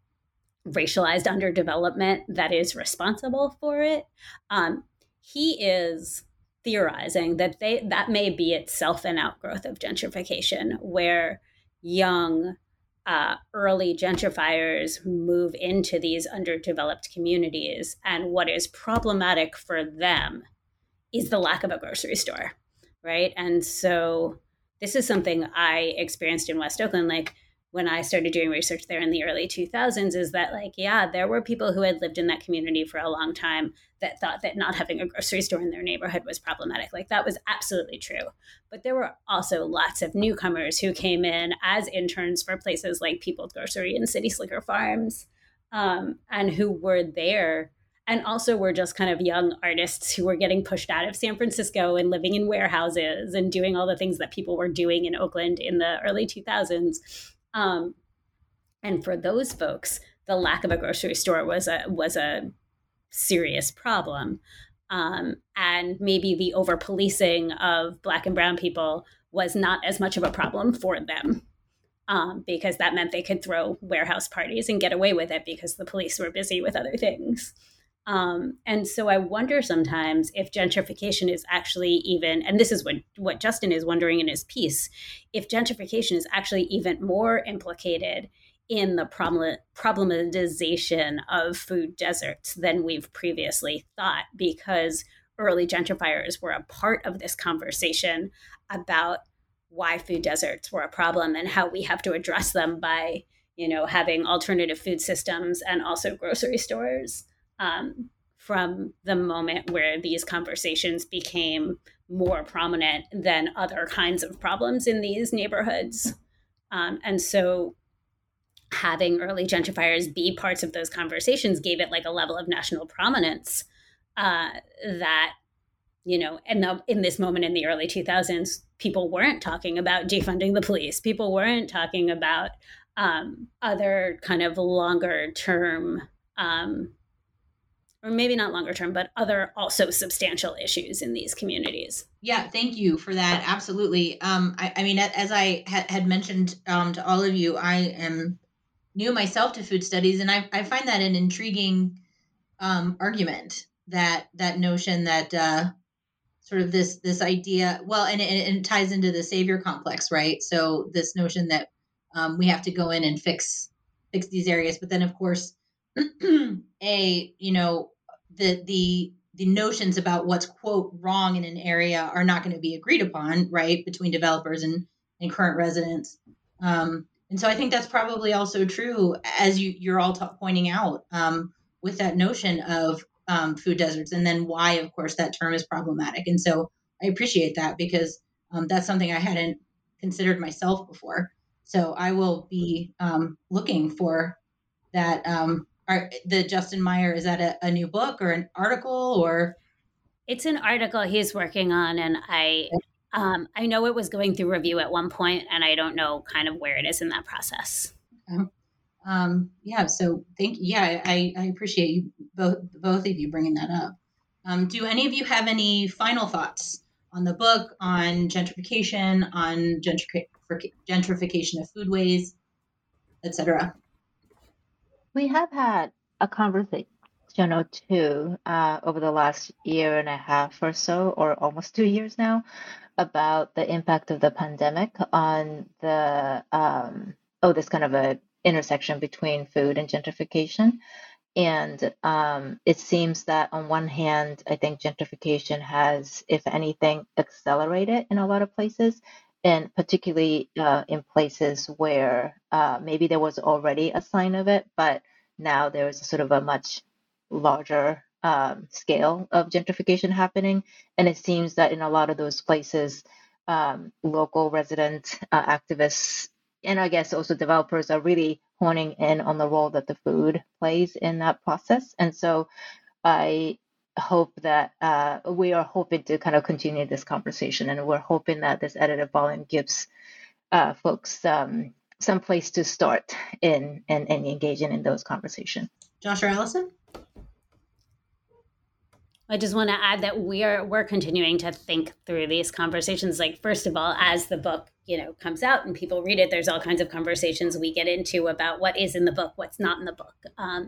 racialized underdevelopment that is responsible for it. Um, he is theorizing that they that may be itself an outgrowth of gentrification, where young uh, early gentrifiers move into these underdeveloped communities, and what is problematic for them is the lack of a grocery store, right? And so this is something I experienced in West Oakland, like when I started doing research there in the early two thousands, is that like, yeah, there were people who had lived in that community for a long time that thought that not having a grocery store in their neighborhood was problematic. Like that was absolutely true. But there were also lots of newcomers who came in as interns for places like People's Grocery and City Slicker Farms, um, and who were there and also were just kind of young artists who were getting pushed out of San Francisco and living in warehouses and doing all the things that people were doing in Oakland in the early two thousands. Um, and for those folks, the lack of a grocery store was a was a serious problem. Um, and maybe the over policing of Black and brown people was not as much of a problem for them, um, because that meant they could throw warehouse parties and get away with it because the police were busy with other things. Um, and so I wonder sometimes if gentrification is actually even, and this is what, what Justin is wondering in his piece, if gentrification is actually even more implicated in the problem, problematization of food deserts than we've previously thought, because early gentrifiers were a part of this conversation about why food deserts were a problem and how we have to address them by, you know, having alternative food systems and also grocery stores. Um, from the moment where these conversations became more prominent than other kinds of problems in these neighborhoods. Um, and so having early gentrifiers be parts of those conversations gave it like a level of national prominence uh, that, you know, in, the, in this moment in the early two thousands, people weren't talking about defunding the police. People weren't talking about um, other kind of longer term um, or maybe not longer term, but other also substantial issues in these communities. Yeah, thank you for that. Absolutely. Um, I, I mean, as I ha- had mentioned um, to all of you, I am new myself to food studies, and I, I find that an intriguing um, argument, that that notion that uh, sort of this this idea, well, and it, and it ties into the savior complex, right? So this notion that um, we have to go in and fix fix these areas, but then of course, a you know. the the the notions about what's quote wrong in an area are not going to be agreed upon, right, between developers and, and current residents. Um, and so I think that's probably also true, as you, you're all t- pointing out, um, with that notion of um, food deserts, and then why, of course, that term is problematic. And so I appreciate that, because um, that's something I hadn't considered myself before. So I will be um, looking for that. Um, Are, the Justin Meyer, is that a, a new book or an article, or? It's an article he's working on, and I um, I know it was going through review at one point, and I don't know kind of where it is in that process. Okay. Um, yeah, so thank yeah, I, I appreciate you both both of you bringing that up. Um, do any of you have any final thoughts on the book, on gentrification, on gentrific- gentrification of foodways, et cetera? We have had a conversation or two uh, over the last year and a half or so, or almost two years now, about the impact of the pandemic on the um, oh, this kind of a intersection between food and gentrification. And um, it seems that on one hand, I think gentrification has, if anything, accelerated in a lot of places, and particularly uh, in places where uh, maybe there was already a sign of it, but now there is sort of a much larger um, scale of gentrification happening. And it seems that in a lot of those places, um, local resident uh, activists and I guess also developers are really honing in on the role that the food plays in that process. And so I hope that uh, we are hoping to kind of continue this conversation, and we're hoping that this edited volume gives uh, folks um, some place to start in and, and engaging in those conversations. Josh or Allison? I just want to add that we are we're continuing to think through these conversations. Like, first of all, as the book, you know, comes out and people read it, there's all kinds of conversations we get into about what is in the book, what's not in the book, um,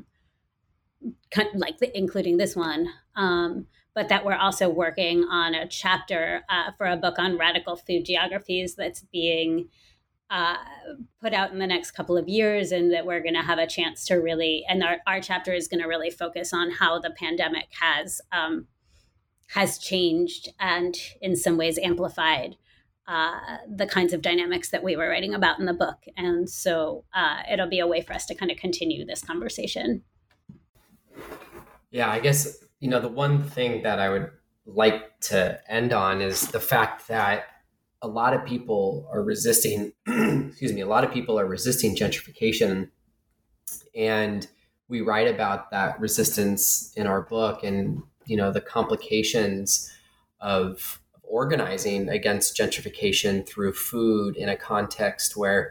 like the, including this one. Um, but that we're also working on a chapter uh, for a book on radical food geographies that's being uh, put out in the next couple of years, and that we're going to have a chance to really, and our, our chapter is going to really focus on how the pandemic has um, has changed and in some ways amplified uh, the kinds of dynamics that we were writing about in the book. And so uh, it'll be a way for us to kind of continue this conversation. Yeah, I guess, you know, the one thing that I would like to end on is the fact that a lot of people are resisting, excuse me, a lot of people are resisting gentrification. And we write about that resistance in our book, and, you know, the complications of organizing against gentrification through food in a context where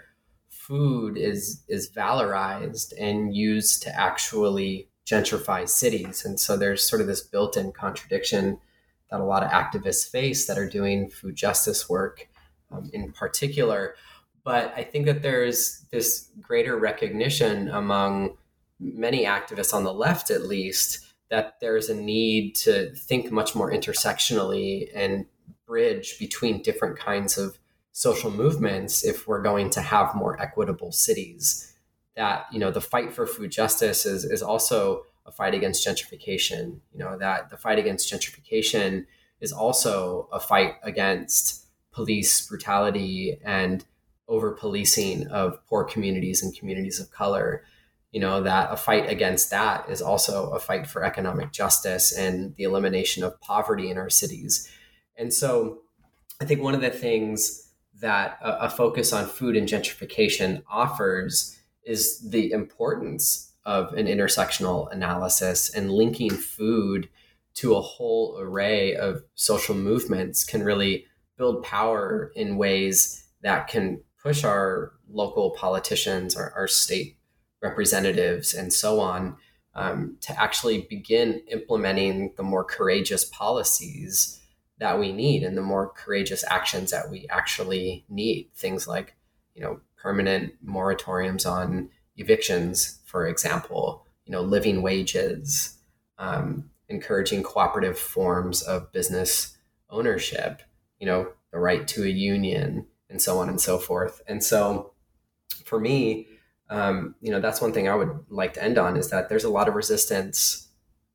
food is, is valorized and used to actually gentrify cities. And so there's sort of this built-in contradiction that a lot of activists face that are doing food justice work um, in particular. But I think that there's this greater recognition among many activists on the left, at least, that there's a need to think much more intersectionally and bridge between different kinds of social movements if we're going to have more equitable cities. That, you know, the fight for food justice is, is also a fight against gentrification. You know, that the fight against gentrification is also a fight against police brutality and over-policing of poor communities and communities of color. You know, that a fight against that is also a fight for economic justice and the elimination of poverty in our cities. And so I think one of the things that a, a focus on food and gentrification offers is the importance of an intersectional analysis, and linking food to a whole array of social movements can really build power in ways that can push our local politicians, our, our state representatives, and so on, um, to actually begin implementing the more courageous policies that we need and the more courageous actions that we actually need. Things like, you know, permanent moratoriums on evictions, for example, you know, living wages, um, encouraging cooperative forms of business ownership, you know, the right to a union, and so on and so forth. And so for me, um, you know, that's one thing I would like to end on, is that there's a lot of resistance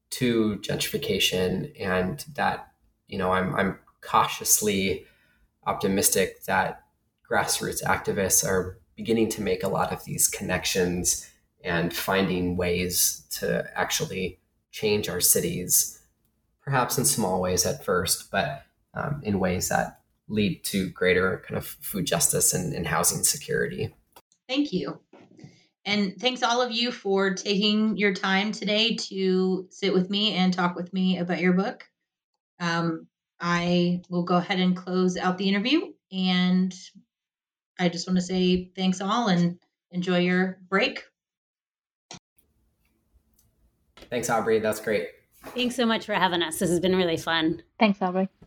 to gentrification, and that, you know, I'm, I'm cautiously optimistic that grassroots activists are beginning to make a lot of these connections and finding ways to actually change our cities, perhaps in small ways at first, but um, in ways that lead to greater kind of food justice and, and housing security. Thank you. And thanks all of you for taking your time today to sit with me and talk with me about your book. Um, I will go ahead and close out the interview, and I just want to say thanks all and enjoy your break. Thanks, Aubrey. That's great. Thanks so much for having us. This has been really fun. Thanks, Aubrey.